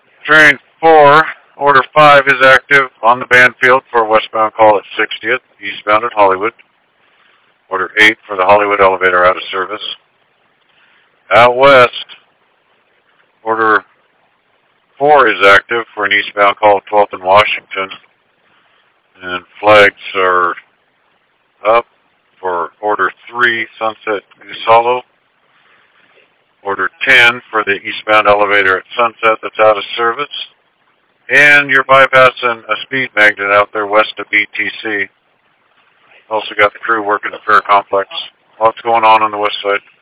Train 4, Order 5 is active on the Banfield for westbound call at 60th, eastbound at Hollywood. Order 8 for the Hollywood elevator out of service. Out west, Order 4 is active for an eastbound call at 12th and Washington. And flags are up for Order 3, Sunset Goose Hollow. Order 10 for the eastbound elevator at Sunset that's out of service. And you're bypassing a speed magnet out there west of BTC. Also got the crew working the Fair Complex. Lots going on the west side.